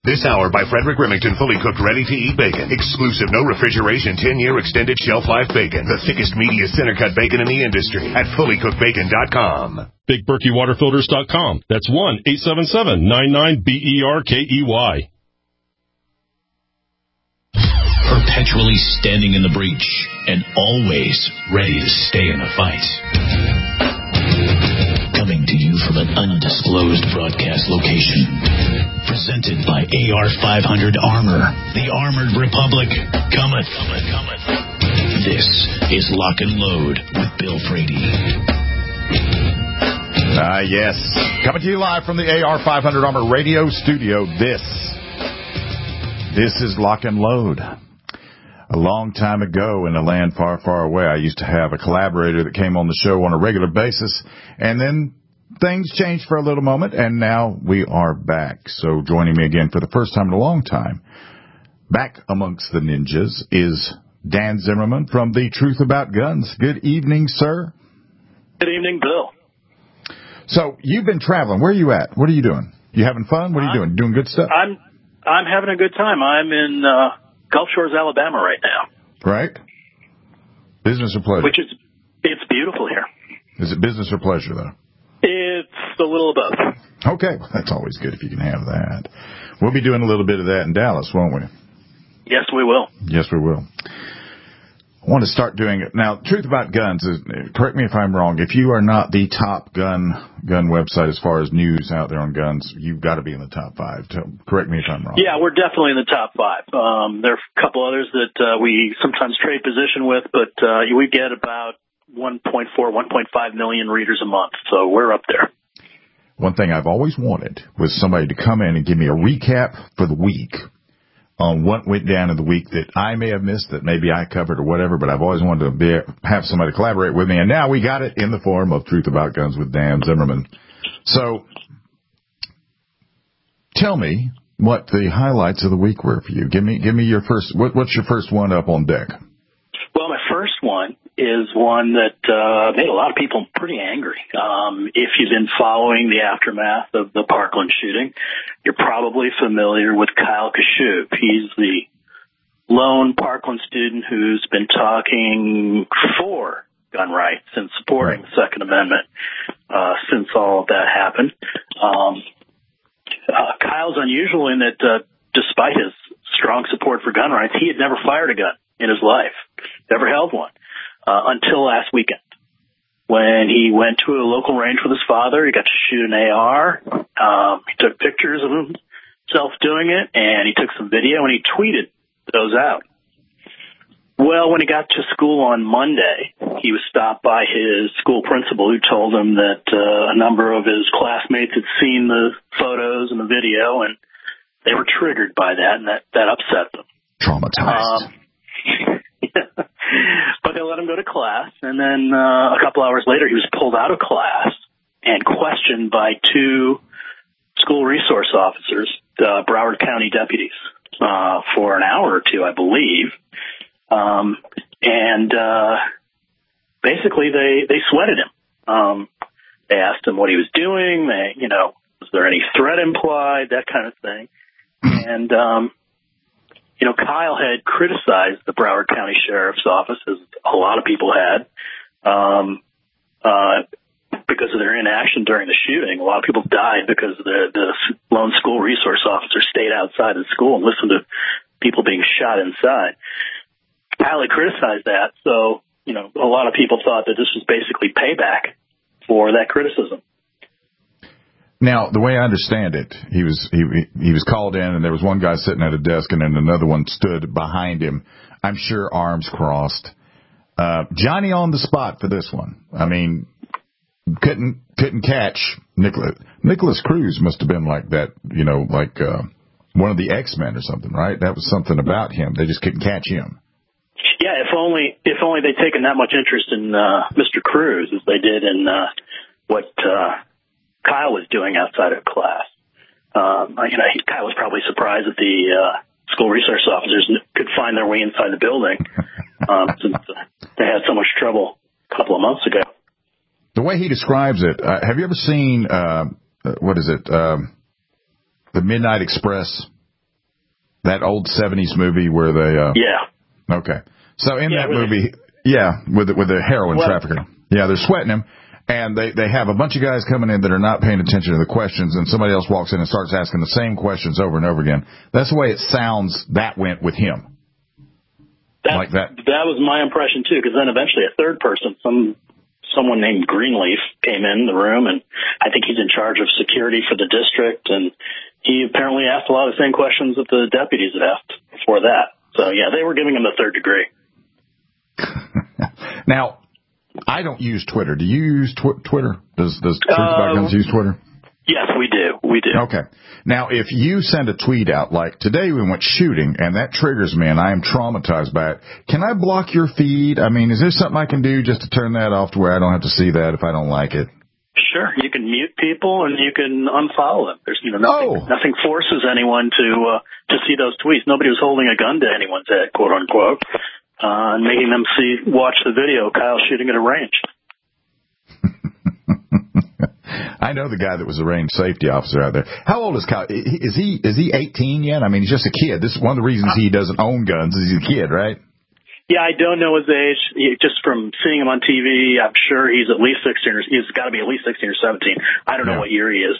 This hour by Frederick Remington, fully cooked, ready-to-eat bacon. Exclusive, no refrigeration, 10-year extended shelf life bacon. The thickest, meatiest, center-cut bacon in the industry at fullycookedbacon.com. BigBerkeyWaterFilters.com. That's 1-877-99-BERKEY. Perpetually standing in the breach and always ready to stay in the fight. Coming to you from an undisclosed broadcast location. Presented by AR-500 Armor. The Armored Republic cometh. This is Lock and Load with Bill Frady. Yes. Coming to you live from the AR-500 Armor radio studio. This is Lock and Load. A long time ago in a land far, far away, I used to have a collaborator that came on the show on a regular basis, and then things changed for a little moment, and now we are back. So joining me again for the first time in a long time, back amongst the ninjas, is Dan Zimmerman from The Truth About Guns. Good evening, sir. Good evening, Bill. So you've been traveling. Where are you at? What are you doing? You having fun? What are you doing? Doing good stuff? I'm having a good time. I'm in Gulf Shores, Alabama right now. Right. Business or pleasure? It's beautiful here. Is it business or pleasure, though? It's a little of both. Okay. Well, that's always good if you can have that. We'll be doing a little bit of that in Dallas, won't we? Yes, we will. Yes, we will. I want to start doing it. Now, Truth About Guns, correct me if I'm wrong, if you are not the top gun website as far as news out there on guns, you've got to be in the top 5. Correct me if I'm wrong. Yeah, we're definitely in the top 5. There are a couple others that we sometimes trade position with, but we get about 1.5 million readers a month, so we're up there. One thing I've always wanted was somebody to come in and give me a recap for the week on what went down in the week that I may have missed, that maybe I covered or whatever, but I've always wanted to have somebody collaborate with me, and now we got it in the form of Truth About Guns with Dan Zimmerman. So tell me what the highlights of the week were for you. Give me your first, what's your first one up on deck? Well, my first one is one that made a lot of people pretty angry. If you've been following the aftermath of the Parkland shooting, you're probably familiar with Kyle Kashup. He's the lone Parkland student who's been talking for gun rights and supporting the Second Amendment since all of that happened. Kyle's unusual in that despite his strong support for gun rights, he had never fired a gun in his life, never held one. Until last weekend, when he went to a local range with his father. He got to shoot an AR. He took pictures of himself doing it, and he took some video, and he tweeted those out. Well, when he got to school on Monday, he was stopped by his school principal, who told him that a number of his classmates had seen the photos and the video, and they were triggered by that, and that upset them. Traumatized. But they let him go to class, and then a couple hours later, he was pulled out of class and questioned by 2 school resource officers, Broward County deputies, for an hour or 2, I believe. And basically, they sweated him. They asked him what he was doing. Was there any threat implied? That kind of thing. And Kyle had criticized the Broward County Sheriff's Office, as a lot of people had, because of their inaction during the shooting. A lot of people died because the lone school resource officer stayed outside the school and listened to people being shot inside. Kyle had criticized that, so, a lot of people thought that this was basically payback for that criticism. Now, the way I understand it, he was called in, and there was one guy sitting at a desk, and then another one stood behind him. I'm sure arms crossed. Johnny on the spot for this one. I mean, couldn't catch Nicholas Cruz. Must have been like that, like one of the X-Men or something, right? That was something about him. They just couldn't catch him. Yeah, if only they'd taken that much interest in Mr. Cruz as they did in what Kyle was doing outside of class. Kyle was probably surprised that the school resource officers could find their way inside the building since they had so much trouble a couple of months ago. The way he describes it, have you ever seen, the Midnight Express That old 70s movie where they... Yeah. Okay. So in that movie, with the heroin trafficker. Yeah, they're sweating him. And they have a bunch of guys coming in that are not paying attention to the questions, and somebody else walks in and starts asking the same questions over and over again. That's the way it sounds that went with him. Like that. That was my impression, too, because then eventually a third person, someone named Greenleaf, came in the room, and I think he's in charge of security for the district, and he apparently asked a lot of the same questions that the deputies had asked before that. So, yeah, they were giving him the third degree. Now, I don't use Twitter. Do you use Twitter? Does Truth About Guns use Twitter? Yes, we do. We do. Okay. Now, if you send a tweet out like, today we went shooting, and that triggers me, and I am traumatized by it, can I block your feed? I mean, is there something I can do just to turn that off to where I don't have to see that if I don't like it? Sure. You can mute people, and you can unfollow them. There's nothing forces anyone to see those tweets. Nobody was holding a gun to anyone's head, quote unquote, and making them watch the video of Kyle shooting at a range. I know the guy that was a range safety officer out there. How old is Kyle? Is he 18 yet? I mean, he's just a kid. This is one of the reasons he doesn't own guns is he's a kid, right? Yeah, I don't know his age. Just from seeing him on TV, I'm sure he's at least 16 or he's got to be at least 16 or 17. I don't know what year he is.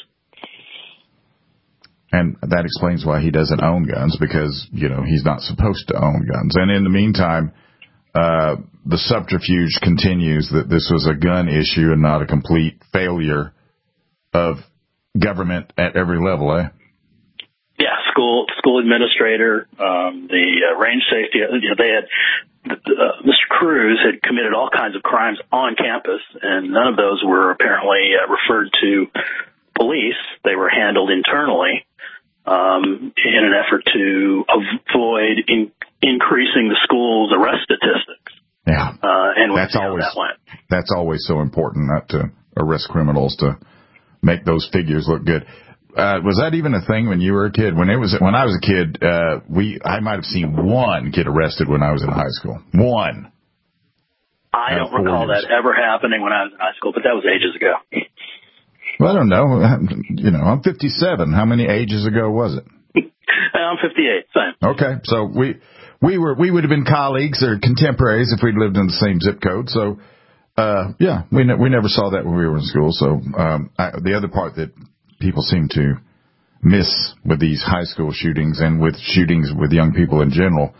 And that explains why he doesn't own guns, because, he's not supposed to own guns. And in the meantime, the subterfuge continues that this was a gun issue and not a complete failure of government at every level, eh? Yeah, school administrator, the range safety. They had Mr. Cruz had committed all kinds of crimes on campus, and none of those were apparently referred to police. They were handled internally in an effort to avoid increasing the school's arrest statistics. Yeah, and that's always so important, not to arrest criminals, to make those figures look good. Was that even a thing when you were a kid? When I was a kid, I might have seen one kid arrested when I was in high school. One. I don't recall that ever happening when I was in high school, but that was ages ago. Well, I don't know. I'm 57. How many ages ago was it? I'm 58. Same. Okay, so we would have been colleagues or contemporaries if we'd lived in the same zip code. So, we never saw that when we were in school. So, the other part that people seem to miss with these high school shootings and with shootings with young people in general,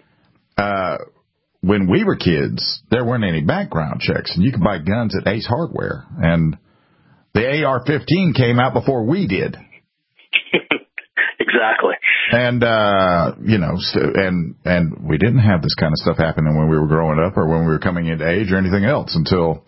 when we were kids, there weren't any background checks, and you could buy guns at Ace Hardware, and the AR-15 came out before we did. Exactly. And, and we didn't have this kind of stuff happening when we were growing up or when we were coming into age or anything else until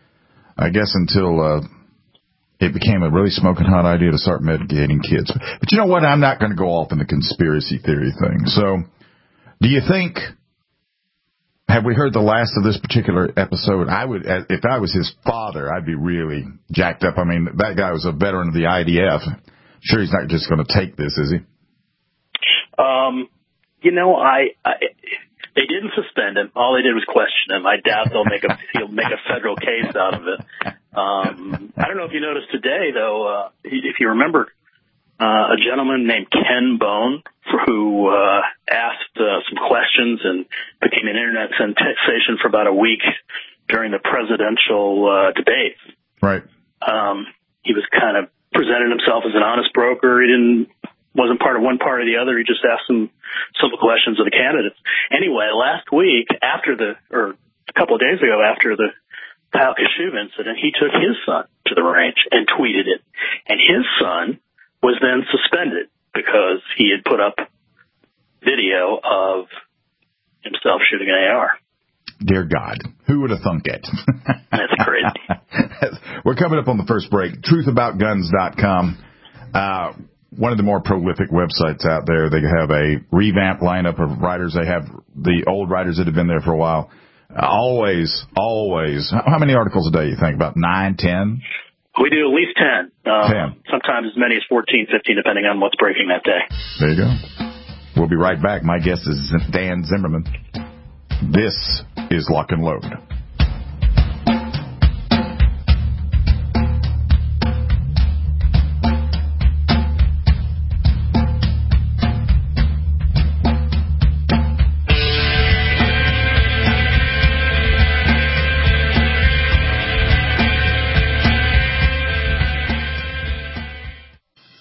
it became a really smoking hot idea to start medicating kids. But you know what? I'm not going to go off in the conspiracy theory thing. So do you think, have we heard the last of this particular episode? If I was his father, I'd be really jacked up. I mean, that guy was a veteran of the IDF. Sure, he's not just going to take this, is he? They didn't suspend him. All they did was question him. I doubt he'll make a federal case out of it. I don't know if you noticed today, though, if you remember, a gentleman named Ken Bone, who asked some questions and became an internet sensation for about a week during the presidential debates. Right. He was kind of presented himself as an honest broker. He wasn't part of one party or the other. He just asked some simple questions of the candidates. Anyway, last week, or a couple of days ago after the Kyle Kashuv incident, he took his son to the range and tweeted it. And his son was then suspended because he had put up video of himself shooting an AR. Dear God, who would have thunk it? That's crazy. We're coming up on the first break. TruthAboutGuns.com. One of the more prolific websites out there. They have a revamped lineup of writers. They have the old writers that have been there for a while. Always. How many articles a day, you think? About 9, 10? We do at least 10. 10. Sometimes as many as 14, 15, depending on what's breaking that day. There you go. We'll be right back. My guest is Dan Zimmerman. This is Lock and Load.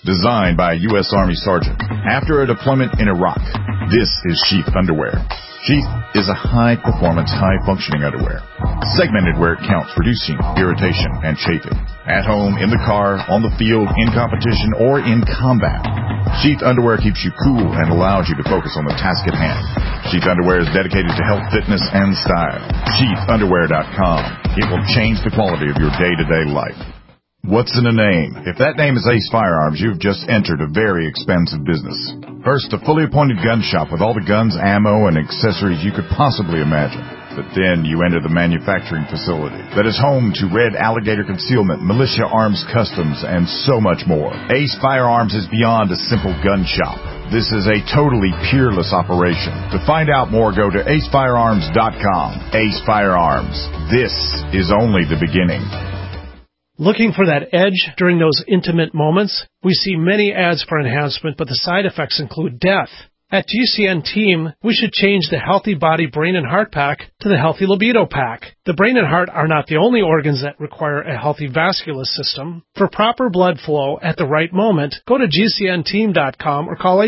designed by a U.S. Army sergeant. After a deployment in Iraq, this is Sheath underwear. Sheath is a high-performance, high-functioning underwear, segmented where it counts, reducing irritation and chafing. At home, in the car, on the field, in competition, or in combat, Sheath underwear keeps you cool and allows you to focus on the task at hand. Sheath underwear is dedicated to health, fitness, and style. SheathUnderwear.com. It will change the quality of your day-to-day life. What's in a name? If that name is Ace Firearms, you've just entered a very expensive business. First, a fully appointed gun shop with all the guns, ammo, and accessories you could possibly imagine. But then you enter the manufacturing facility that is home to Red Alligator Concealment, Militia Arms Customs, and so much more. Ace Firearms is beyond a simple gun shop. This is a totally peerless operation. To find out more, go to acefirearms.com. Ace Firearms. This is only the beginning. Looking for that edge during those intimate moments? We see many ads for enhancement, but the side effects include death. At GCN Team, we should change the Healthy Body, Brain, and Heart Pack to the Healthy Libido Pack. The brain and heart are not the only organs that require a healthy vascular system. For proper blood flow at the right moment, go to GCNteam.com or call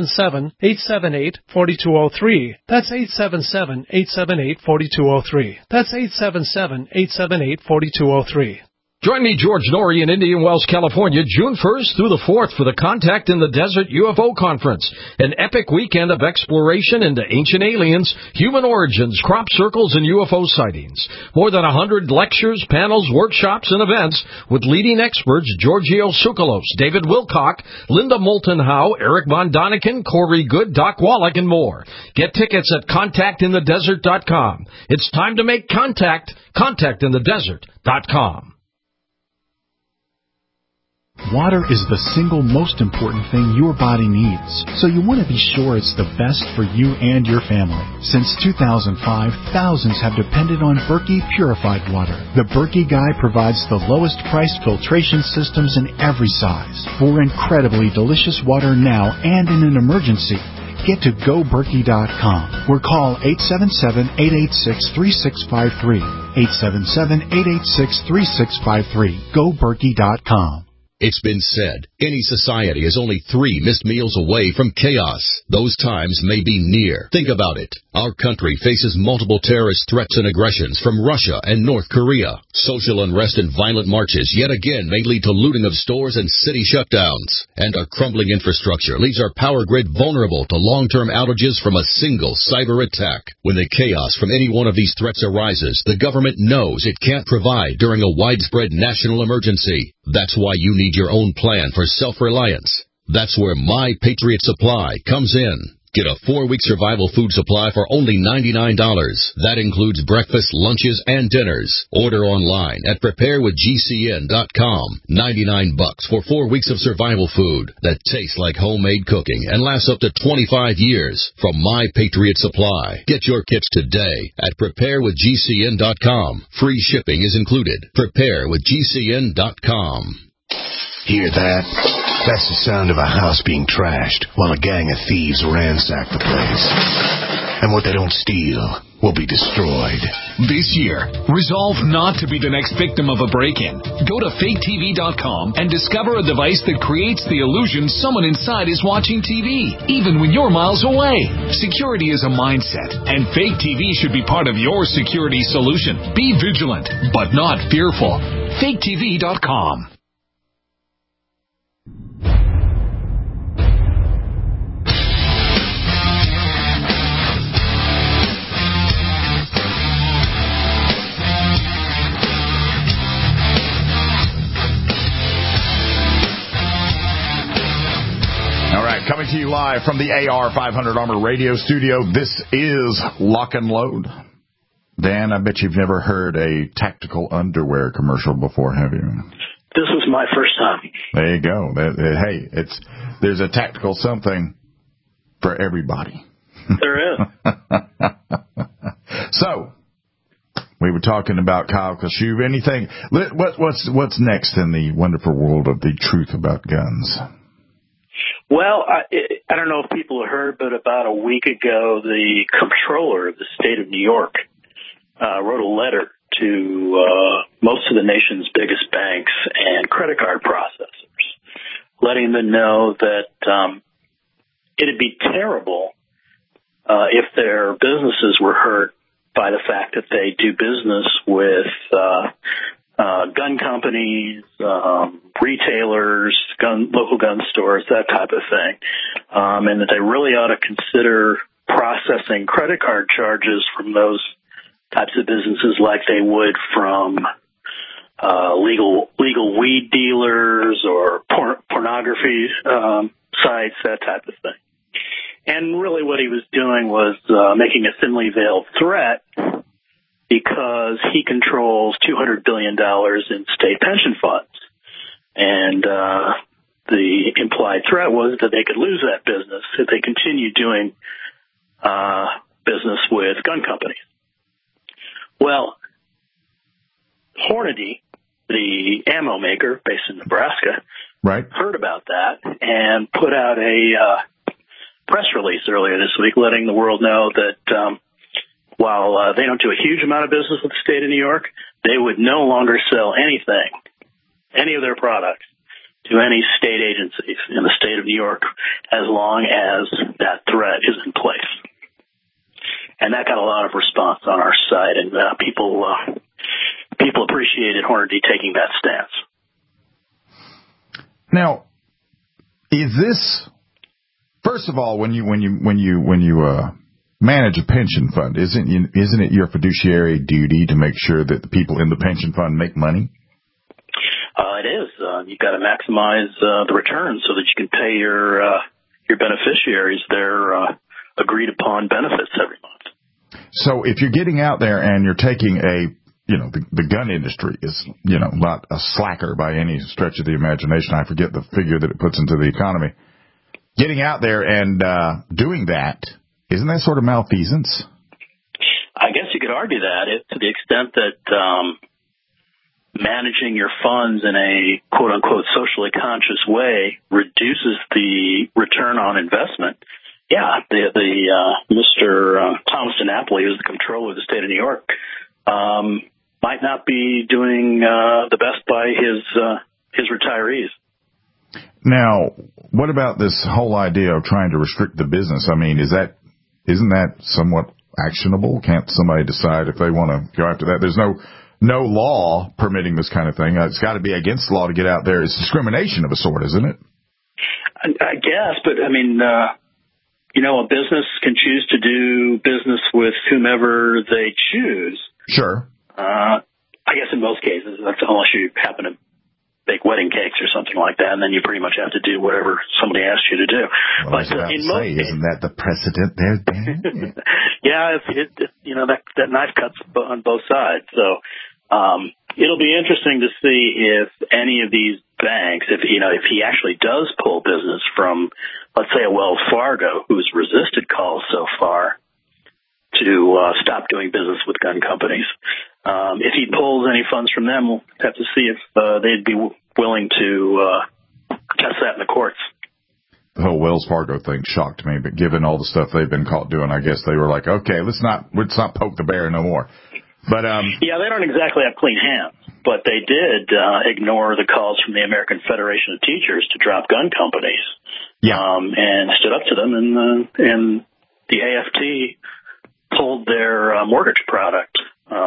877-878-4203. That's 877-878-4203. That's 877-878-4203. Join me, George Norrie, in Indian Wells, California, June 1st through the 4th for the Contact in the Desert UFO Conference, an epic weekend of exploration into ancient aliens, human origins, crop circles, and UFO sightings. More than 100 lectures, panels, workshops, and events with leading experts Giorgio Tsoukalos, David Wilcock, Linda Moulton Howe, Eric Von Daniken, Corey Good, Doc Wallach, and more. Get tickets at contactinthedesert.com. It's time to make contact. Contactinthedesert.com. Water is the single most important thing your body needs, so you want to be sure it's the best for you and your family. Since 2005, thousands have depended on Berkey purified water. The Berkey Guy provides the lowest priced filtration systems in every size for incredibly delicious water now and in an emergency. Get to GoBerkey.com or call 877-886-3653. 877-886-3653. GoBerkey.com. It's been said, any society is only 3 missed meals away from chaos. Those times may be near. Think about it. Our country faces multiple terrorist threats and aggressions from Russia and North Korea. Social unrest and violent marches yet again may lead to looting of stores and city shutdowns. And our crumbling infrastructure leaves our power grid vulnerable to long-term outages from a single cyber attack. When the chaos from any one of these threats arises, the government knows it can't provide during a widespread national emergency. That's why you need your own plan for self-reliance. That's where My Patriot Supply comes in. Get a 4-week survival food supply for only $99. That includes breakfast, lunches, and dinners. Order online at preparewithgcn.com. $99 for 4 weeks of survival food that tastes like homemade cooking and lasts up to 25 years from My Patriot Supply. Get your kits today at preparewithgcn.com. Free shipping is included. Preparewithgcn.com. Hear that? That's the sound of a house being trashed while a gang of thieves ransack the place. And what they don't steal will be destroyed. This year, resolve not to be the next victim of a break-in. Go to faketv.com and discover a device that creates the illusion someone inside is watching TV, even when you're miles away. Security is a mindset, and Fake TV should be part of your security solution. Be vigilant, but not fearful. faketv.com. Coming to you live from the AR-500 Armor Radio Studio, this is Lock and Load. Dan, I bet you've never heard a tactical underwear commercial before, have you? This was my first time. There you go. Hey, there's a tactical something for everybody. There is. So, we were talking about Kyle Kashuv. Anything? What's next in the wonderful world of the truth about guns? Well, I don't know if people have heard, but about a week ago, the comptroller of the state of New York wrote a letter to most of the nation's biggest banks and credit card processors letting them know that it'd be terrible if their businesses were hurt by the fact that they do business with gun companies, retailers, local gun stores, that type of thing, and that they really ought to consider processing credit card charges from those types of businesses like they would from legal weed dealers or pornography sites, that type of thing. And really what he was doing was making a thinly veiled threat because he controls $200 billion in state pension funds. And the implied threat was that they could lose that business if they continue doing business with gun companies. Well, Hornady, the ammo maker based in Nebraska, heard about that and put out a press release earlier this week letting the world know that while they don't do a huge amount of business with the state of New York, they would no longer sell anything, any of their products, to any state agencies in the state of New York as long as that threat is in place. And that got a lot of response on our site, and people appreciated Hornady taking that stance. Now, is this, first of all, when you manage a pension fund, isn't it your fiduciary duty to make sure that the people in the pension fund make money? It is. You've got to maximize the returns so that you can pay your beneficiaries their agreed upon benefits every month. So if you're getting out there and you're taking the gun industry is, not a slacker by any stretch of the imagination. I forget the figure that it puts into the economy. Getting out there and doing that, isn't that sort of malfeasance? I guess you could argue that to the extent that managing your funds in a quote-unquote socially conscious way reduces the return on investment. Yeah, the Mr. Thomas DiNapoli, who's the comptroller of the state of New York, might not be doing the best by his retirees. Now, what about this whole idea of trying to restrict the business? I mean, isn't that somewhat actionable? Can't somebody decide if they want to go after that? There's no law permitting this kind of thing. It's got to be against the law to get out there. It's discrimination of a sort, isn't it? I guess, but I mean, a business can choose to do business with whomever they choose. Sure. I guess in most cases, that's unless you happen to bake wedding cakes or something like that, and then you pretty much have to do whatever somebody asks you to do. Well, but isn't that the precedent there, Dan? Yeah, that knife cuts on both sides. So it'll be interesting to see if any of these banks, if he actually does pull business from, let's say, a Wells Fargo, who's resisted calls so far to stop doing business with gun companies. If he pulls any funds from them, we'll have to see if they'd be willing to test that in the courts. The whole Wells Fargo thing shocked me, but given all the stuff they've been caught doing, I guess they were like, okay, let's not poke the bear no more. But yeah, they don't exactly have clean hands, but they did ignore the calls from the American Federation of Teachers to drop gun companies. Yeah, and stood up to them, and the AFT pulled their mortgage product.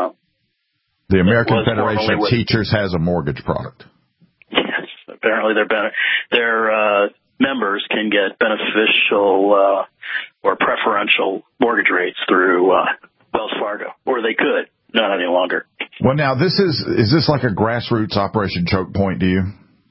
The American Federation of Teachers has a mortgage product. Yes, apparently their members can get beneficial or preferential mortgage rates through Wells Fargo, or they could, not any longer. Well, now is this like a grassroots Operation Choke Point to you?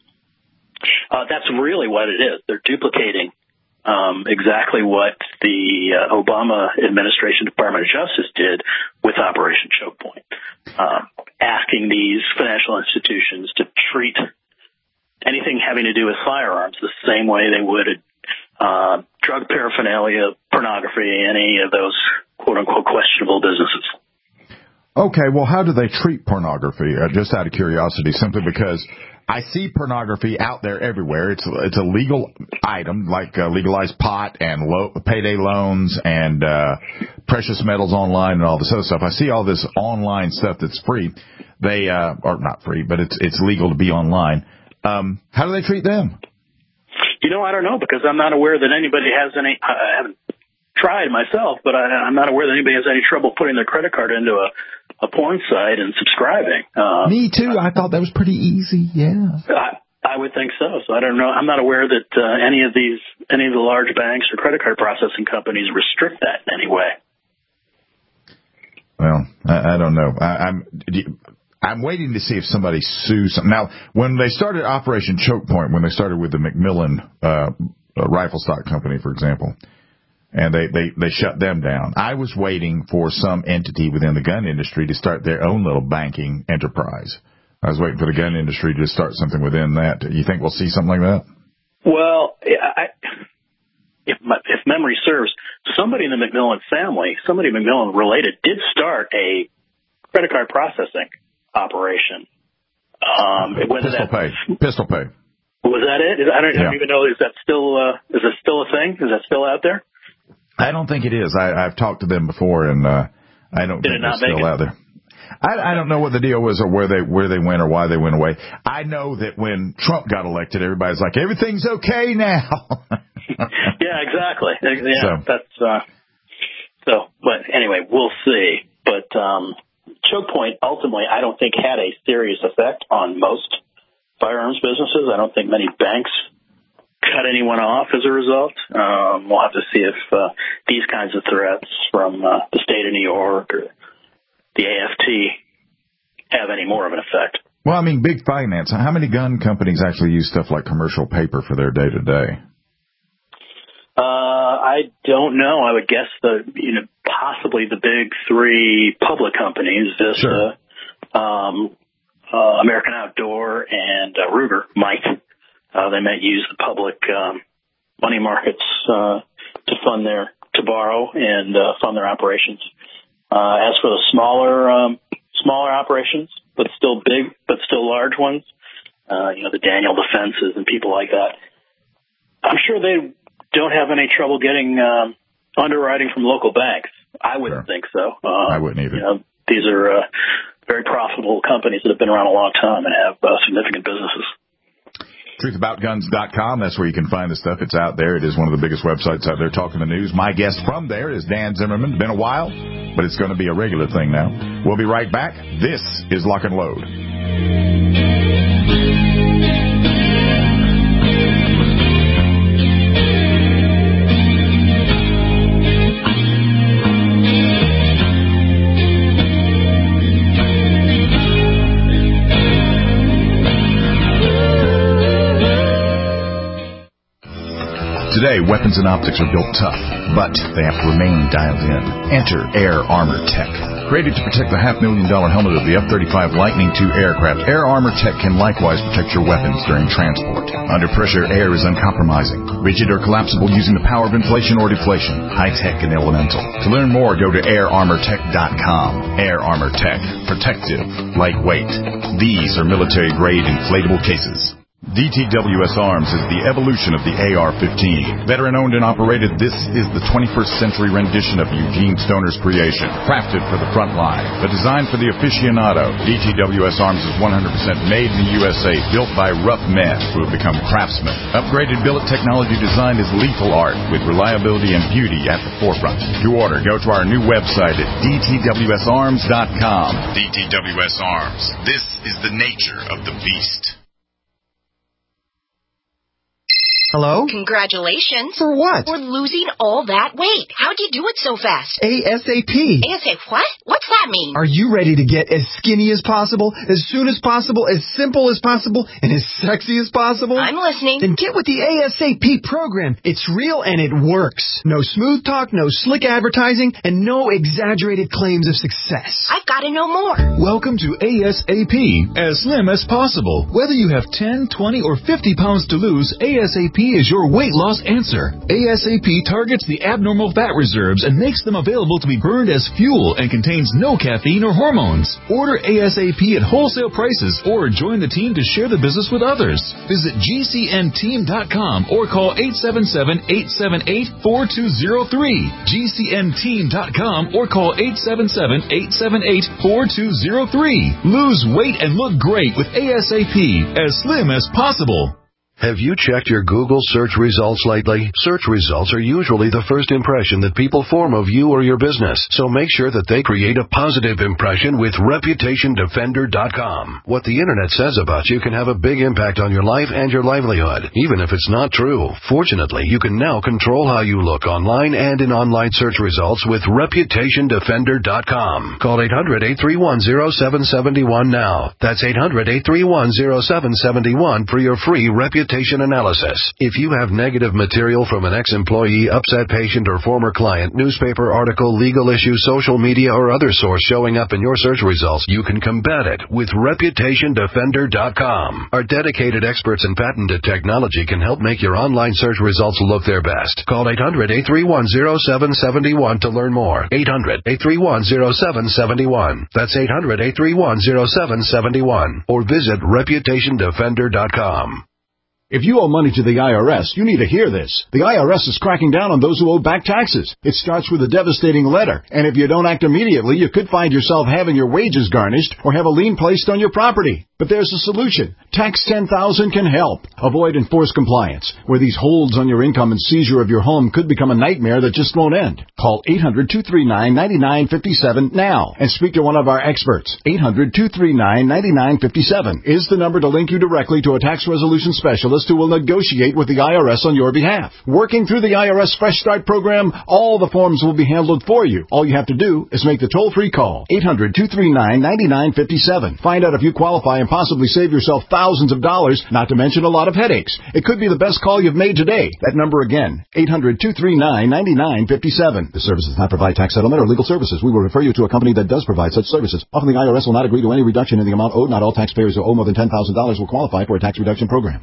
That's really what it is. They're duplicating exactly what the Obama administration Department of Justice did with Operation Choke Point, asking these financial institutions to treat anything having to do with firearms the same way they would drug paraphernalia, pornography, any of those quote-unquote questionable businesses. Okay, well, how do they treat pornography? Just out of curiosity, simply because I see pornography out there everywhere. It's a legal item, like legalized pot and payday loans and precious metals online and all this other stuff. I see all this online stuff that's free. They are not free, but it's legal to be online. How do they treat them? I don't know, because I'm not aware that anybody has any. I haven't tried myself, but I'm not aware that anybody has any trouble putting their credit card into a porn site and subscribing. Me too. I thought that was pretty easy. Yeah. I would think so. So I don't know. I'm not aware that any of the large banks or credit card processing companies restrict that in any way. Well, I don't know. I'm waiting to see if somebody sues them. Now, when they started Operation Choke Point, when they started with the McMillan rifle stock company, for example, and they shut them down, I was waiting for some entity within the gun industry to start their own little banking enterprise. I was waiting for the gun industry to start something within that. You think we'll see something like that? Well, if memory serves, somebody in the McMillan family, somebody McMillan related, did start a credit card processing operation. Pistol Pay. Was that it? I don't even know. Is that still a thing? Is that still out there? I don't think it is. I've talked to them before, and I don't think it's still out there. I don't know what the deal was or where they went or why they went away. I know that when Trump got elected, everybody's like, everything's okay now. Yeah, exactly. Yeah, but anyway, we'll see. But Choke Point ultimately, I don't think had a serious effect on most firearms businesses. I don't think many banks cut anyone off as a result. We'll have to see if these kinds of threats from the state of New York or the AFT have any more of an effect. Well, I mean, big finance. How many gun companies actually use stuff like commercial paper for their day-to-day? I don't know. I would guess possibly the big three public companies, American Outdoor and Ruger might. They might use the public money markets to borrow and fund their operations. As for the smaller operations, but still big, but still large ones, the Daniel Defenses and people like that, I'm sure they don't have any trouble getting underwriting from local banks. I wouldn't think so. I wouldn't either. These are very profitable companies that have been around a long time and have significant businesses. TruthAboutGuns.com. That's where you can find the stuff. It's out there. It is one of the biggest websites out there talking the news. My guest from there is Dan Zimmerman. Been a while, but it's going to be a regular thing now. We'll be right back. This is Lock and Load. Today, weapons and optics are built tough, but they have to remain dialed in. Enter Air Armor Tech. Created to protect the $500,000 helmet of the F-35 Lightning II aircraft, Air Armor Tech can likewise protect your weapons during transport. Under pressure, air is uncompromising, rigid or collapsible using the power of inflation or deflation, high-tech and elemental. To learn more, go to airarmortech.com. Air Armor Tech. Protective. Lightweight. These are military-grade inflatable cases. DTWS Arms is the evolution of the AR-15. Veteran-owned and operated, this is the 21st century rendition of Eugene Stoner's creation. Crafted for the front line, but designed for the aficionado, DTWS Arms is 100% made in the USA, built by rough men who have become craftsmen. Upgraded billet technology design is lethal art, with reliability and beauty at the forefront. To order, go to our new website at dtwsarms.com. DTWS Arms. This is the nature of the beast. Hello? Congratulations. For what? For losing all that weight. How'd you do it so fast? ASAP. ASAP what? What's that mean? Are you ready to get as skinny as possible, as soon as possible, as simple as possible, and as sexy as possible? I'm listening. Then get with the ASAP program. It's real and it works. No smooth talk, no slick advertising, and no exaggerated claims of success. I've got to know more. Welcome to ASAP. As slim as possible. Whether you have 10, 20, or 50 pounds to lose, ASAP is your weight loss answer. ASAP targets the abnormal fat reserves and makes them available to be burned as fuel and contains no caffeine or hormones. Order ASAP at wholesale prices or join the team to share the business with others. Visit GCNteam.com or call 877-878-4203. GCNteam.com or call 877-878-4203. Lose weight and look great with ASAP. As slim as possible. Have you checked your Google search results lately? Search results are usually the first impression that people form of you or your business, so make sure that they create a positive impression with ReputationDefender.com. What the internet says about you can have a big impact on your life and your livelihood, even if it's not true. Fortunately, you can now control how you look online and in online search results with ReputationDefender.com. Call 800-831-0771 now. That's 800-831-0771 for your free reputation analysis. If you have negative material from an ex-employee, upset patient, or former client, newspaper article, legal issue, social media, or other source showing up in your search results, you can combat it with ReputationDefender.com. Our dedicated experts in patented technology can help make your online search results look their best. Call 800-831-0771 to learn more. 800-831-0771. That's 800-831-0771. Or visit ReputationDefender.com. If you owe money to the IRS, you need to hear this. The IRS is cracking down on those who owe back taxes. It starts with a devastating letter, and if you don't act immediately, you could find yourself having your wages garnished or have a lien placed on your property. But there's a solution. Tax 10,000 can help. Avoid enforced compliance, where these holds on your income and seizure of your home could become a nightmare that just won't end. Call 800-239-9957 now and speak to one of our experts. 800-239-9957 is the number to link you directly to a tax resolution specialist who will negotiate with the IRS on your behalf. Working through the IRS Fresh Start program, all the forms will be handled for you. All you have to do is make the toll-free call, 800-239-9957. Find out if you qualify and possibly save yourself thousands of dollars, not to mention a lot of headaches. It could be the best call you've made today. That number again, 800-239-9957. The service does not provide tax settlement or legal services. We will refer you to a company that does provide such services. Often the IRS will not agree to any reduction in the amount owed. Not all taxpayers who owe more than $10,000 will qualify for a tax reduction program.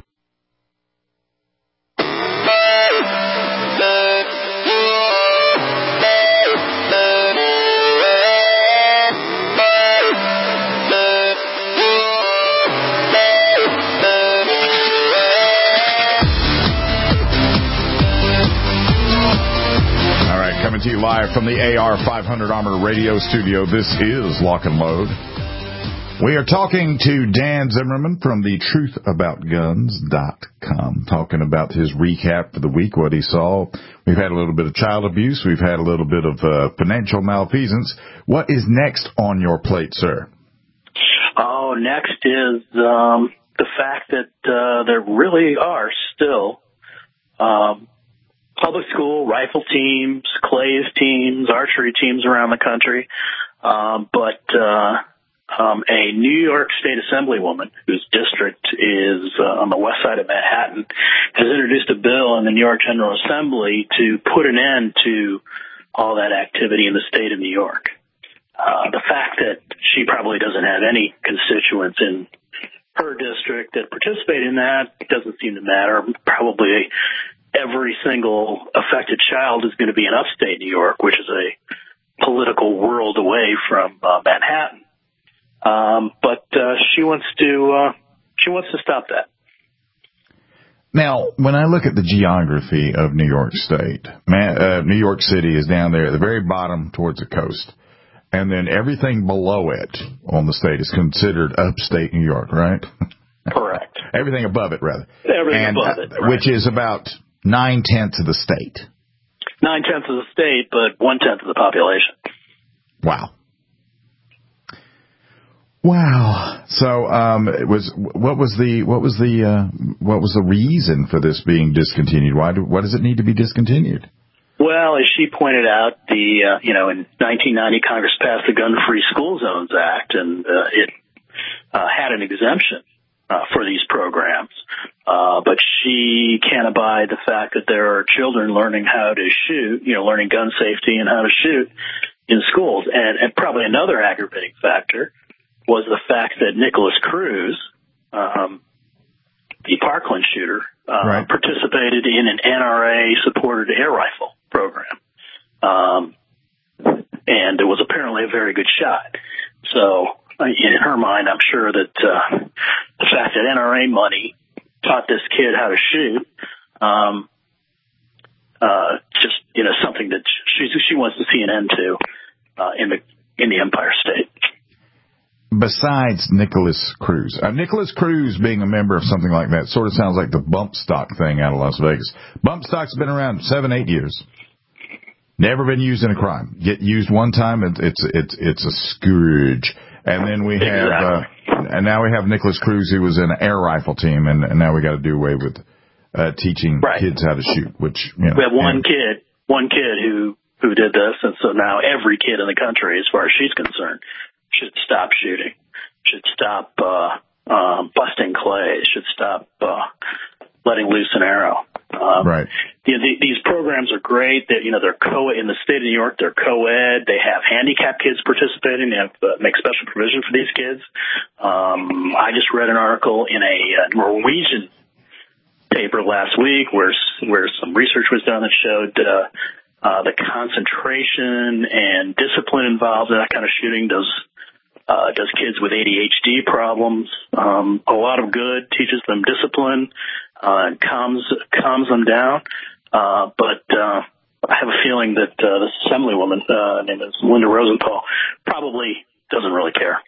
Coming to you live from the AR500 Armor Radio Studio. This is Lock and Load. We are talking to Dan Zimmerman from the TruthAboutGuns.com, talking about his recap for the week, what he saw. We've had a little bit of child abuse. We've had a little bit of financial malfeasance. What is next on your plate, sir? Oh, next is the fact that there really are still public school rifle teams, clays teams, archery teams around the country. But a New York State Assemblywoman whose district is on the west side of Manhattan has introduced a bill in the New York General Assembly to put an end to all that activity in the state of New York. The fact that she probably doesn't have any constituents in her district that participate in that doesn't seem to matter. Probably every single affected child is going to be in upstate New York, which is a political world away from Manhattan. But she wants to stop that. Now, when I look at the geography of New York State, New York City is down there at the very bottom towards the coast. And then everything below it on the state is considered upstate New York, right? Correct. Everything above it, rather. Everything above it, right. Which is about 9/10 of the state. 9/10 of the state, but 1/10 of the population. Wow. Wow. So, what was the reason for this being discontinued? Why does it need to be discontinued? Well, as she pointed out, in 1990, Congress passed the Gun-Free School Zones Act, and it had an exemption for these programs. But she can't abide the fact that there are children learning how to shoot, learning gun safety and how to shoot in schools. And probably another aggravating factor was the fact that Nicholas Cruz, the Parkland shooter, participated in an NRA-supported air rifle program. And it was apparently a very good shot. So in her mind, I'm sure that the fact that NRA money taught this kid how to shoot, something that she wants to see an end to in the Empire State. besides Nicholas Cruz? Nicholas Cruz being a member of something like that sort of sounds like the bump stock thing out of Las Vegas. Bump stock's been around 7-8 years. Never been used in a crime. Get used one time, it's a scourge. And then we have, and now we have Nicholas Cruz, who was in an air rifle team, and now we got to do away with teaching kids how to shoot. Which we have one kid who did this, and so now every kid in the country, as far as she's concerned, should stop shooting, should stop busting clay, should stop letting loose an arrow. Right. These programs are great. That they're in the state of New York. They're co-ed. They have handicapped kids participating. They have make special provision for these kids. I just read an article in a Norwegian paper last week where some research was done that showed the concentration and discipline involved in that kind of shooting does kids with ADHD problems a lot of good, teaches them discipline, calms them down. But I have a feeling that this assemblywoman, named Linda Rosenthal, probably doesn't really care.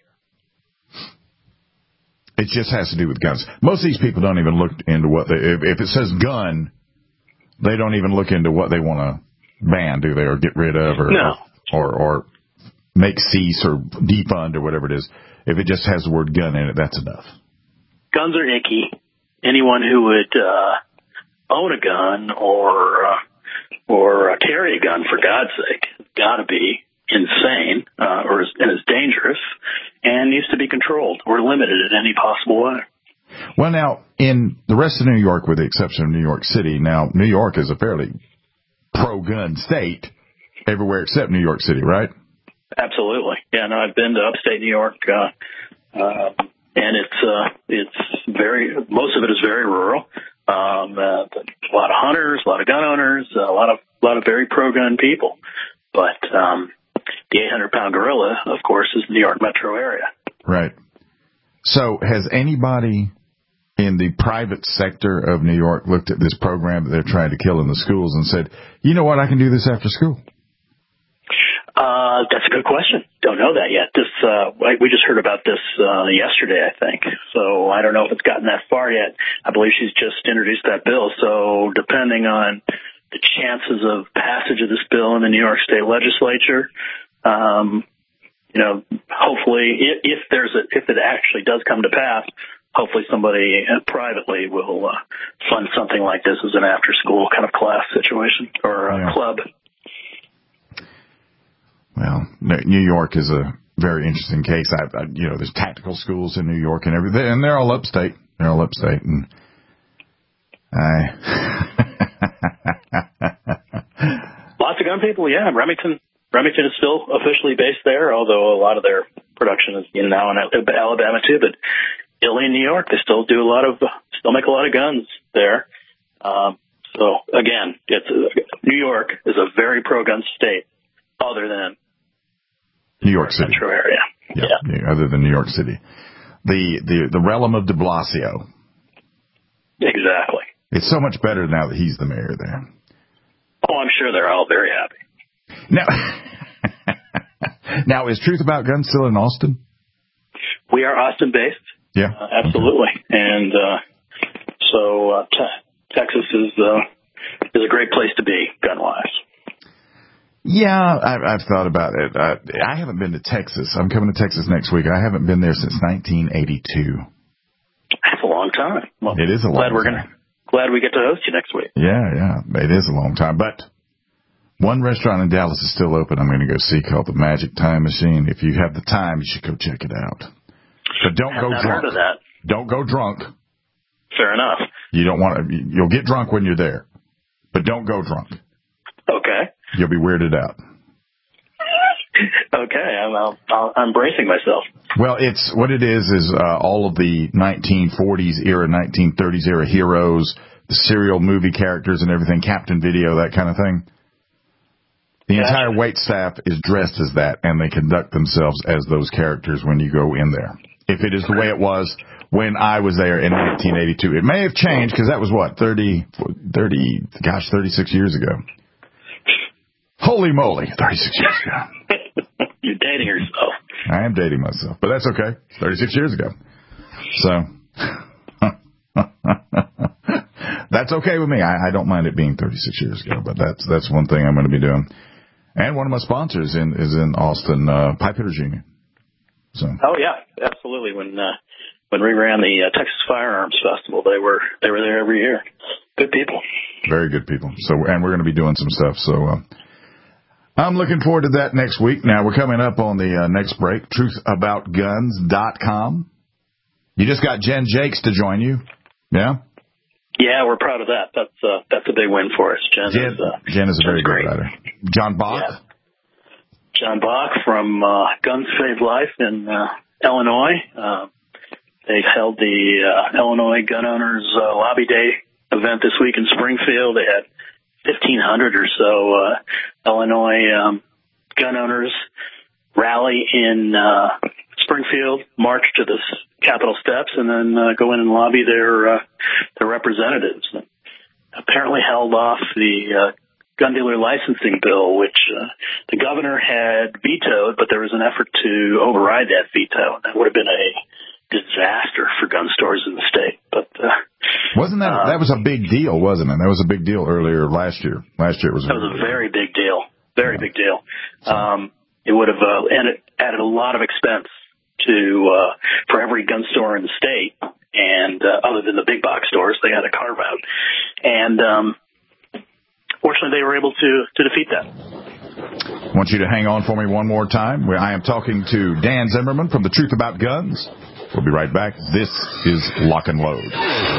It just has to do with guns. Most of these people don't even look into what if it says gun, they don't even look into what they want to ban, do they, or get rid of, or make cease or defund or whatever it is. If it just has the word gun in it, that's enough. Guns are icky. Anyone who would own a gun or carry a gun, for God's sake, has got to be insane and is dangerous and needs to be controlled or limited in any possible way. Well, now, in the rest of New York, with the exception of New York City, now, New York is a fairly pro-gun state everywhere except New York City, right? Absolutely. Yeah, no, I've been to upstate New York, and it's most of it is very rural. A lot of hunters, a lot of gun owners, a lot of very pro-gun people. But the 800-pound gorilla, of course, is the New York metro area. Right. So has anybody in the private sector of New York looked at this program that they're trying to kill in the schools and said, you know what, I can do this after school? That's a good question. Don't know that yet. We just heard about this yesterday, I think. So I don't know if it's gotten that far yet. I believe she's just introduced that bill. So depending on the chances of passage of this bill in the New York State Legislature, hopefully, if it actually does come to pass, hopefully somebody privately will fund something like this as an after-school kind of class situation or club. Well, New York is a very interesting case. There's tactical schools in New York and everything, and they're all upstate. And lots of gun people, yeah. Remington is still officially based there, although a lot of their production is now in Alabama too. But still in New York, they still make a lot of guns there. So again, New York is a very pro-gun state, other than New York City metro area. Yeah, other than New York City, the realm of De Blasio. Exactly. It's so much better now that he's the mayor there. Oh, I'm sure they're all very happy. Now, is Truth About Guns still in Austin? We are Austin-based. Yeah, absolutely. And so Texas is a great place to be, gun-wise. Yeah, I've thought about it. I haven't been to Texas. I'm coming to Texas next week. I haven't been there since 1982. That's a long time. Well, it is a long time. Glad we get to host you next week. Yeah, it is a long time. But one restaurant in Dallas is still open. I'm going to go see, called the Magic Time Machine. If you have the time, you should go check it out. But don't go drunk. Heard of that. Don't go drunk. Fair enough. You don't want to. You'll get drunk when you're there, but don't go drunk. Okay. You'll be weirded out. Okay, I'm bracing myself. Well, it's what it is all of the 1940s era, 1930s era heroes, the serial movie characters and everything, Captain Video, that kind of thing. The entire wait staff is dressed as that, and they conduct themselves as those characters when you go in there. If it is the way it was when I was there in 1982. It may have changed, because that was, 36 years ago. Holy moly, 36 years ago. You're dating yourself. I am dating myself, but that's okay. 36 years ago. So that's okay with me. I don't mind it being 36 years ago, but that's one thing I'm going to be doing. And one of my sponsors is in Austin, Pipehitters Union. So. Oh yeah, absolutely. When we ran the Texas Firearms Festival, they were there every year. Good people. Very good people. So, and we're going to be doing some stuff. So, I'm looking forward to that next week. Now we're coming up on the next break. TruthAboutGuns.com. You just got Jen Jakes to join you. Yeah. Yeah, we're proud of that. That's a big win for us. Jen is a very good writer. John Bach. Yeah. John Bach from Guns Save Life in Illinois. They held the Illinois Gun Owners Lobby Day event this week in Springfield. They had 1,500 or so Illinois gun owners rally in Springfield, march to the Capitol steps, and then go in and lobby their representatives. Apparently held off the gun dealer licensing bill, which the governor had vetoed, but there was an effort to override that veto. That would have been a disaster for gun stores in the state. But wasn't that was a big deal, wasn't it? That was a big deal earlier last year. Last year it was a very big deal. Very big deal. It would have added a lot of expense to for every gun store in the state, and other than the big box stores, they had a carve out. And fortunately, they were able to defeat that. I want you to hang on for me one more time. I am talking to Dan Zimmerman from The Truth About Guns. We'll be right back. This is Lock and Load.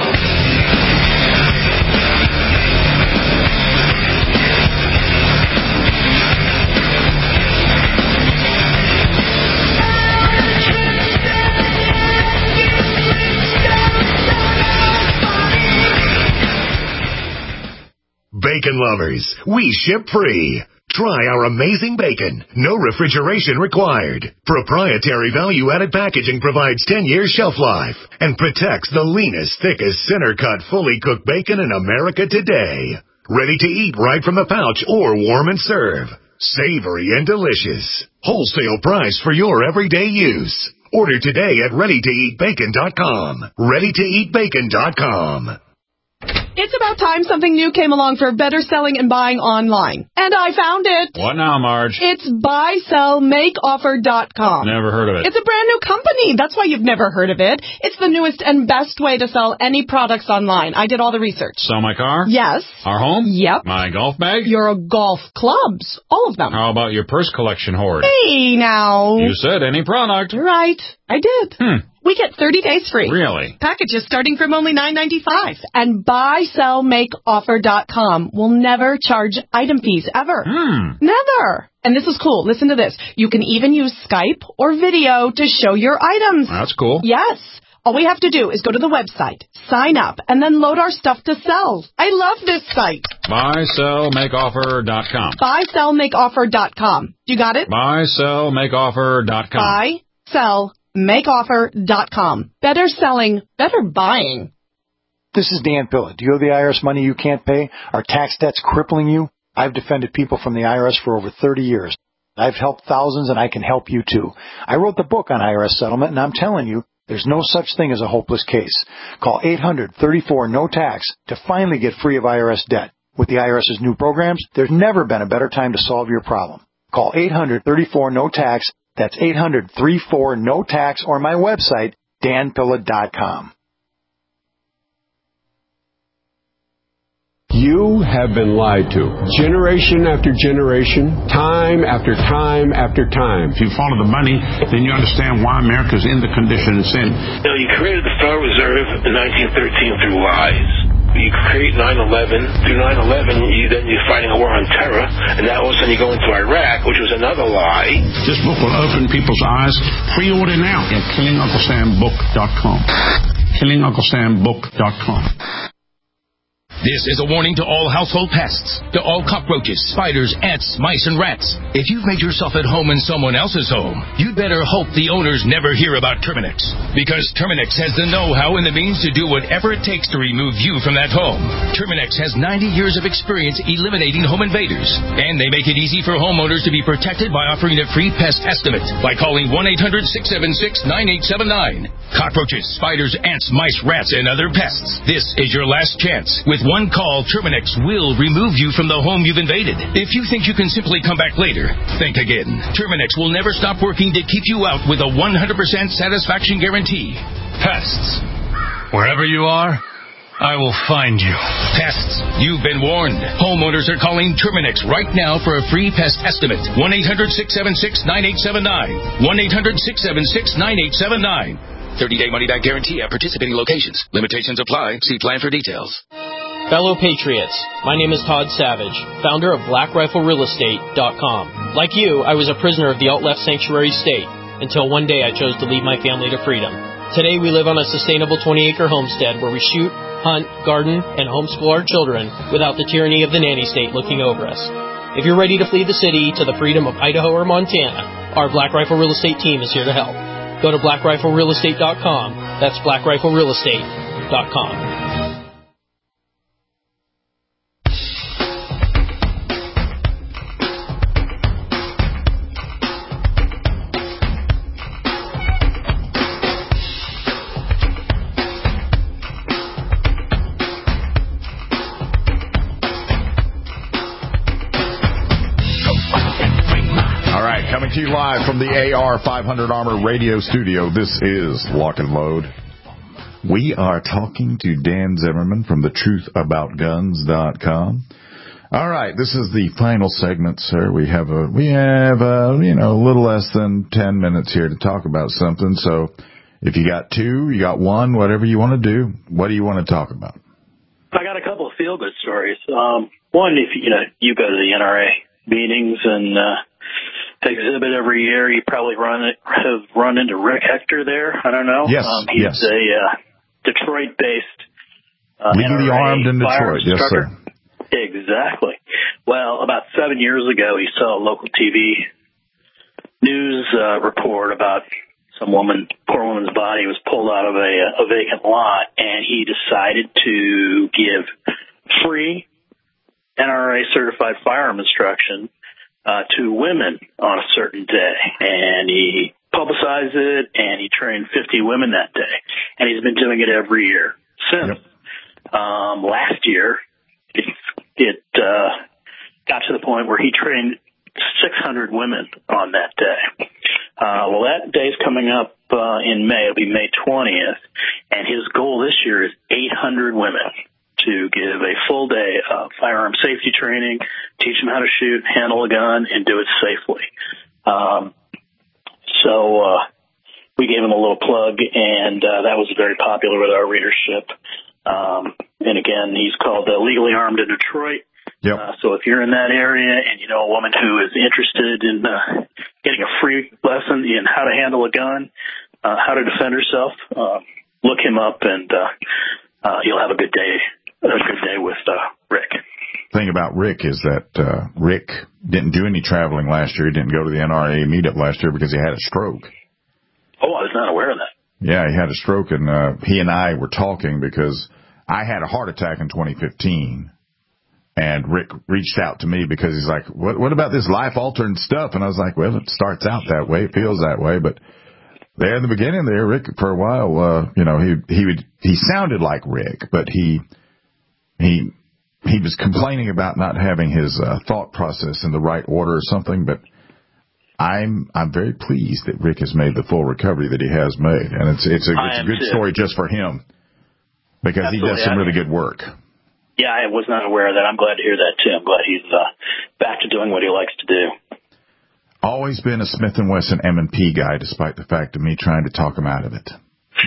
Bacon lovers, we ship free. Try our amazing bacon. No refrigeration required. Proprietary value-added packaging provides 10 years shelf life and protects the leanest, thickest, center-cut, fully cooked bacon in America today. Ready to eat right from the pouch or warm and serve. Savory and delicious. Wholesale price for your everyday use. Order today at ReadyToEatBacon.com. ReadyToEatBacon.com. It's about time something new came along for better selling and buying online. And I found it. What now, Marge? It's BuySellMakeOffer.com. Never heard of it. It's a brand new company. That's why you've never heard of it. It's the newest and best way to sell any products online. I did all the research. Sell my car? Yes. Our home? Yep. My golf bag? Your golf clubs. All of them. How about your purse collection hoard? Hey, now. You said any product. Right. I did. We get 30 days free. Really? Packages starting from only $9.95. And BuySellMakeOffer.com will never charge item fees, ever. Never. And this is cool. Listen to this. You can even use Skype or video to show your items. That's cool. Yes. All we have to do is go to the website, sign up, and then load our stuff to sell. I love this site. BuySellMakeOffer.com. BuySellMakeOffer.com. You got it? BuySellMakeOffer.com. BuySellMakeOffer.com. Better selling, better buying. This is Dan Pilla. Do you owe the IRS money you can't pay? Are tax debts crippling you? I've defended people from the IRS for over 30 years. I've helped thousands, and I can help you too. I wrote the book on IRS settlement, and I'm telling you, there's no such thing as a hopeless case. Call 800-34-NO-TAX to finally get free of IRS debt. With the IRS's new programs, there's never been a better time to solve your problem. Call 800-34-NO-TAX. That's 800-34-NO-TAX, or my website, danpilla.com. You have been lied to. Generation after generation, time after time after time. If you follow the money, then you understand why America's in the condition it's in. You know, you created the Federal Reserve in 1913 through lies. You create 9/11. Through 9/11, you're fighting a war on terror, and now all of a sudden you go into Iraq, which was another lie. This book will open people's eyes. Pre-order now at KillingUncleSamBook.com. KillingUncleSamBook.com. This is a warning to all household pests, to all cockroaches, spiders, ants, mice, and rats. If you've made yourself at home in someone else's home, you'd better hope the owners never hear about Terminix. Because Terminix has the know-how and the means to do whatever it takes to remove you from that home. Terminix has 90 years of experience eliminating home invaders. And they make it easy for homeowners to be protected by offering a free pest estimate by calling 1-800-676-9879. Cockroaches, spiders, ants, mice, rats, and other pests. This is your last chance. With one call, Terminix will remove you from the home you've invaded. If you think you can simply come back later, think again. Terminix will never stop working to keep you out with a 100% satisfaction guarantee. Pests. Wherever you are, I will find you. Pests, you've been warned. Homeowners are calling Terminix right now for a free pest estimate. 1-800-676-9879. 1-800-676-9879. 30-day money-back guarantee at participating locations. Limitations apply. See plan for details. Fellow Patriots, my name is Todd Savage, founder of BlackRifleRealEstate.com. Like you, I was a prisoner of the alt-left sanctuary state until one day I chose to lead my family to freedom. Today we live on a sustainable 20-acre homestead where we shoot, hunt, garden, and homeschool our children without the tyranny of the nanny state looking over us. If you're ready to flee the city to the freedom of Idaho or Montana, our Black Rifle Real Estate team is here to help. Go to BlackRifleRealEstate.com. That's BlackRifleRealEstate.com. Coming to you live from the AR500 Armor radio studio, this is Lock and Load. We are talking to Dan Zimmerman from thetruthaboutguns.com. All right, this is the final segment, sir. We have a little less than 10 minutes here to talk about something. So if you got two, you got one, whatever you want to do, what do you want to talk about? I got a couple of feel-good stories. One, if you go to the NRA meetings and exhibit every year, you probably have run into Rick Hector there. I don't know. Yes, he's a Detroit-based legally NRA armed in Detroit. Yes, sir. Exactly. Well, about 7 years ago, he saw a local TV news report about some poor woman's body was pulled out of a vacant lot, and he decided to give free NRA-certified firearm instruction to women on a certain day. And he publicized it, and he trained 50 women that day. And he's been doing it every year since. Last year, it got to the point where he trained 600 women on that day. Well, that day's coming up in May. It'll be May 20th. And his goal this year is 800 women to give a full day of firearm safety training, teach them how to shoot, handle a gun, and do it safely. So we gave him a little plug, and that was very popular with our readership. And again, he's called Legally Armed in Detroit. Yep. So if you're in that area and you know a woman who is interested in getting a free lesson in how to handle a gun, how to defend herself, look him up, and you'll have a good day with Rick. The thing about Rick is that Rick didn't do any traveling last year. He didn't go to the NRA meetup last year because he had a stroke. Oh, I was not aware of that. Yeah, he had a stroke, and he and I were talking because I had a heart attack in 2015, and Rick reached out to me because he's like, what about this life-altering stuff? And I was like, well, it starts out that way. It feels that way. But there in the beginning there, Rick, for a while, he sounded like Rick, but he was complaining about not having his thought process in the right order or something, but I'm very pleased that Rick has made the full recovery that he has made, and it's a good story just for him because Absolutely. He does some really good work. Yeah, I was not aware of that. I'm glad to hear that too. I'm glad he's back to doing what he likes to do. Always been a Smith & Wesson M&P guy, despite the fact of me trying to talk him out of it.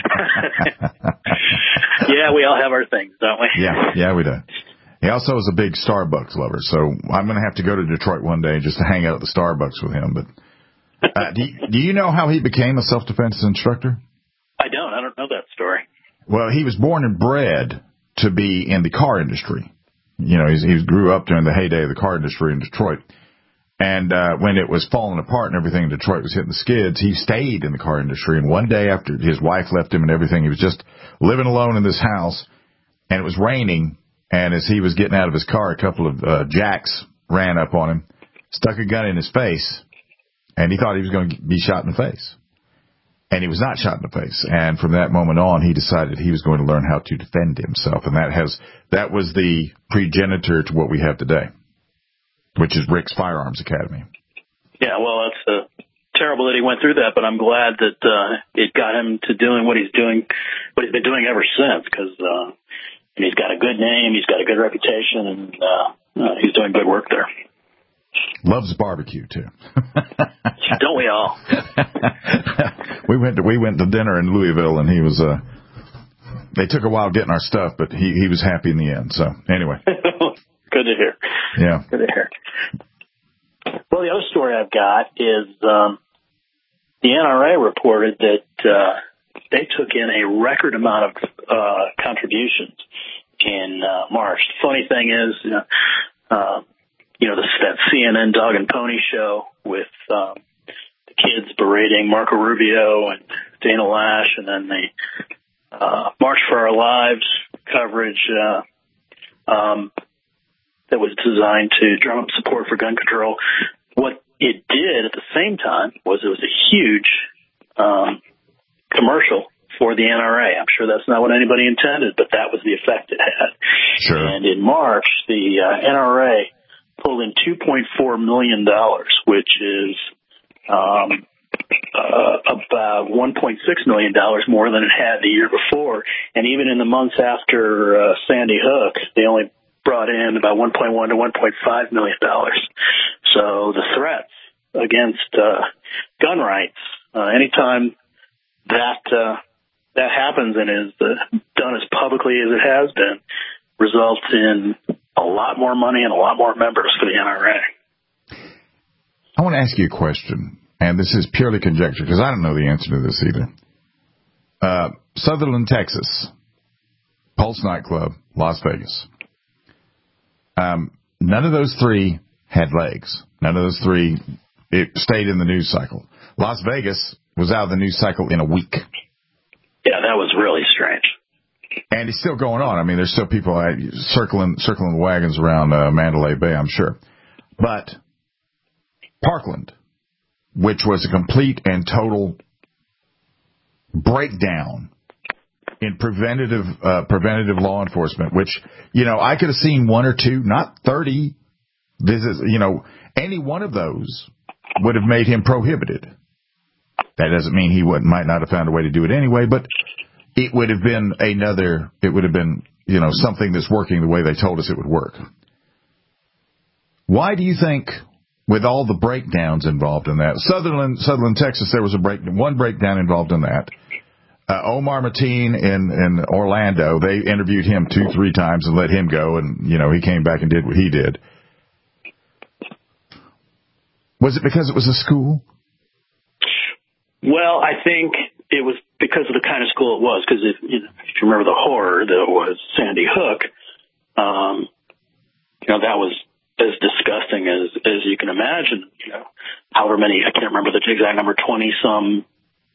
Yeah, we all have our things, don't we? Yeah, we do. He also is a big Starbucks lover, so I'm going to have to go to Detroit one day just to hang out at the Starbucks with him. But do you know how he became a self-defense instructor? I don't know that story. Well, he was born and bred to be in the car industry. You know, he grew up during the heyday of the car industry in Detroit. And when it was falling apart and everything in Detroit was hitting the skids, he stayed in the car industry. And one day after his wife left him and everything, he was just living alone in this house, and it was raining. And as he was getting out of his car, a couple of jacks ran up on him, stuck a gun in his face, and he thought he was going to be shot in the face. And he was not shot in the face. And from that moment on, he decided he was going to learn how to defend himself. And that was the progenitor to what we have today, which is Rick's Firearms Academy. Yeah, well, it's terrible that he went through that, but I'm glad that it got him to doing what he's been doing ever since, because he's got a good name, he's got a good reputation, and he's doing good work there. Loves barbecue, too. Don't we all? We went to dinner in Louisville, and he was they took a while getting our stuff, but he was happy in the end. So anyway. Good to hear. Yeah. Good to hear. Well, the other story I've got is the NRA reported that they took in a record amount of contributions in March. The funny thing is, that CNN Dog and Pony show with the kids berating Marco Rubio and Dana Lash, and then the March for Our Lives coverage that was designed to drum up support for gun control. What it did at the same time was it was a huge commercial for the NRA. I'm sure that's not what anybody intended, but that was the effect it had. Sure. And in March, the NRA pulled in $2.4 million, which is about $1.6 million more than it had the year before. And even in the months after Sandy Hook, they only brought in about $1.1 to $1.5 million. So the threats against gun rights, anytime that happens and is done as publicly as it has been, results in a lot more money and a lot more members for the NRA. I want to ask you a question, and this is purely conjecture because I don't know the answer to this either. Sutherland, Texas, Pulse nightclub, Las Vegas. None of those three had legs. None of those three stayed in the news cycle. Las Vegas was out of the news cycle in a week. Yeah, that was really strange. And it's still going on. I mean, there's still people circling the wagons around Mandalay Bay, I'm sure. But Parkland, which was a complete and total breakdown in preventative law enforcement, which, I could have seen one or two, not 30 visits, any one of those would have made him prohibited. That doesn't mean he might not have found a way to do it anyway, but it would have been something that's working the way they told us it would work. Why do you think, with all the breakdowns involved in that, Sutherland, Texas, there was one breakdown involved in that. Omar Mateen in Orlando, they interviewed him 2-3 times and let him go, and he came back and did what he did. Was it because it was a school? Well, I think it was because of the kind of school it was. Because if you remember the horror that was Sandy Hook, that was as disgusting as you can imagine. However many, I can't remember the exact number, 20-some,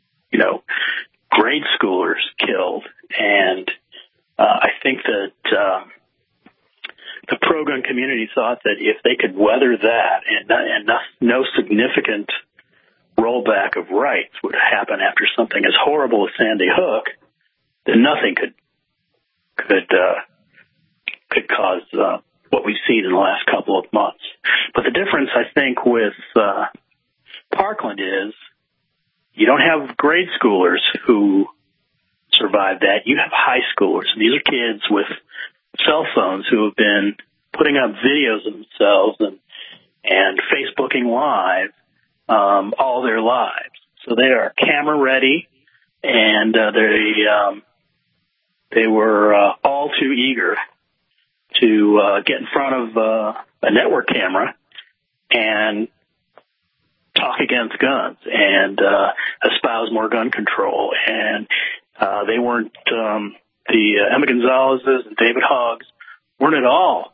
grade schoolers killed. And I think that the pro-gun community thought that if they could weather that and no significant rollback of rights would happen after something as horrible as Sandy Hook, then nothing could cause what we've seen in the last couple of months. But the difference, I think, with Parkland is you don't have grade schoolers who survive that. You have high schoolers. And these are kids with cell phones who have been putting up videos of themselves and Facebooking live all their lives. So they are camera ready, and they were all too eager to get in front of a network camera and talk against guns and espouse more gun control. And they weren't the Emma Gonzalez's and David Hoggs weren't at all.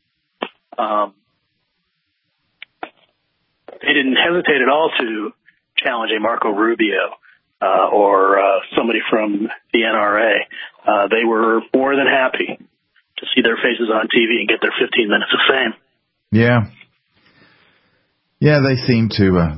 They didn't hesitate at all to challenge a Marco Rubio or somebody from the NRA. They were more than happy to see their faces on TV and get their 15 minutes of fame. Yeah. Yeah, they seem to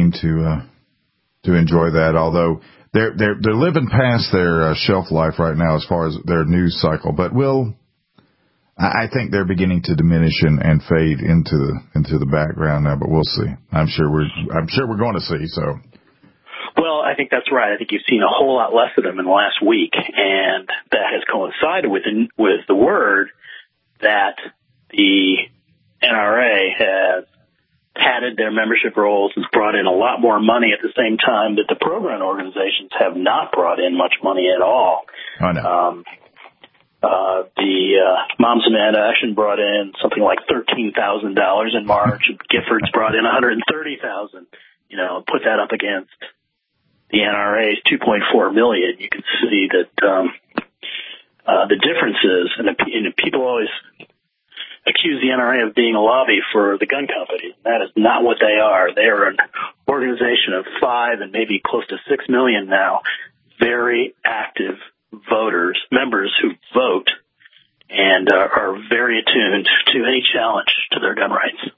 enjoy that, although they're living past their shelf life right now as far as their news cycle. But I think they're beginning to diminish and fade into the background now. But we'll see. I'm sure we're going to see. So. Well, I think that's right. I think you've seen a whole lot less of them in the last week, and that has coincided with the word that the NRA has padded their membership rolls and brought in a lot more money at the same time that the pro-gun organizations have not brought in much money at all. I know. The Moms Demand Action brought in something like $13,000 in March. Giffords brought in $130,000. You know, put that up against the NRA's $2.4 million. You can see that the differences, and people always accuse the NRA of being a lobby for the gun companies. That is not what they are. They are an organization of 5 and maybe close to 6 million now, very active voters, members who vote and are very attuned to any challenge to their gun rights.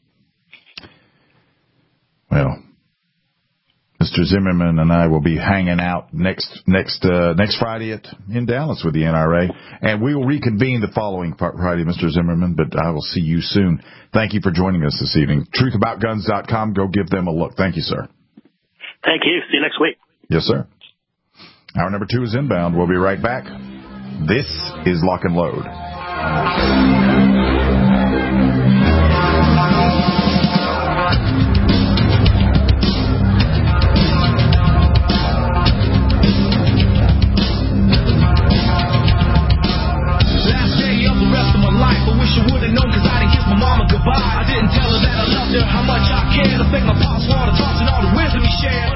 Well, Mr. Zimmerman and I will be hanging out next Friday in Dallas with the NRA, and we will reconvene the following Friday, Mr. Zimmerman, but I will see you soon. Thank you for joining us this evening. TruthAboutGuns.com. Go give them a look. Thank you, sir. Thank you. See you next week. Yes, sir. Hour number 2 is inbound. We'll be right back. This is Lock and Load. I didn't tell her that I loved her, how much I cared. I think my pops wanted to talk and all the wisdom he shared.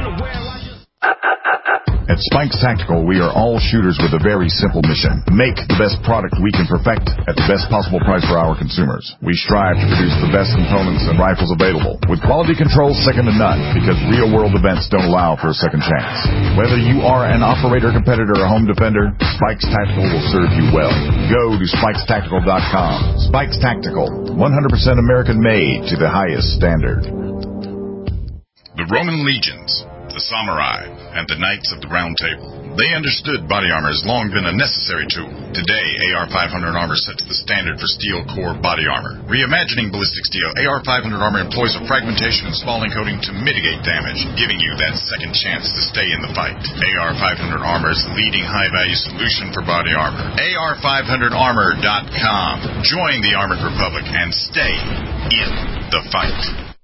At Spikes Tactical, we are all shooters with a very simple mission. Make the best product we can perfect at the best possible price for our consumers. We strive to produce the best components and rifles available, with quality control second to none, because real-world events don't allow for a second chance. Whether you are an operator, competitor, or home defender, Spikes Tactical will serve you well. Go to SpikesTactical.com. Spikes Tactical, 100% American-made to the highest standard. The Roman legions, the samurai, and the Knights of the Round Table. They understood body armor has long been a necessary tool. Today, AR-500 armor sets the standard for steel core body armor. Reimagining ballistic steel, AR-500 armor employs a fragmentation and spalling coating to mitigate damage, giving you that second chance to stay in the fight. AR-500 armor is the leading high-value solution for body armor. AR500armor.com. Join the Armored Republic and stay in the fight.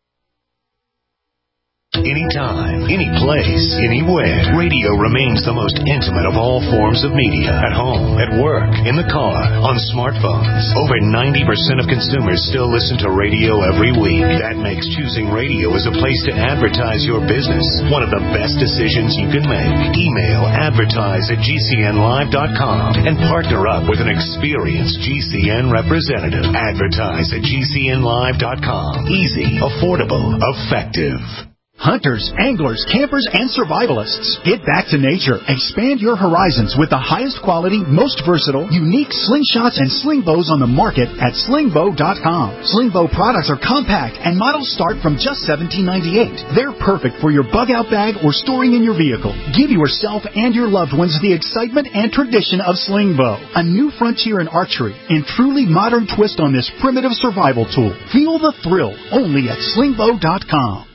Anytime, any place, anywhere. Radio remains the most intimate of all forms of media. At home, at work, in the car, on smartphones. Over 90% of consumers still listen to radio every week. That makes choosing radio as a place to advertise your business one of the best decisions you can make. Email advertise@gcnlive.com and partner up with an experienced GCN representative. Advertise@gcnlive.com. Easy, affordable, effective. Hunters, anglers, campers, and survivalists. Get back to nature. Expand your horizons with the highest quality, most versatile, unique slingshots and sling bows on the market at slingbow.com. Slingbow products are compact and models start from just $17.98. They're perfect for your bug-out bag or storing in your vehicle. Give yourself and your loved ones the excitement and tradition of Slingbow, a new frontier in archery and truly modern twist on this primitive survival tool. Feel the thrill only at slingbow.com.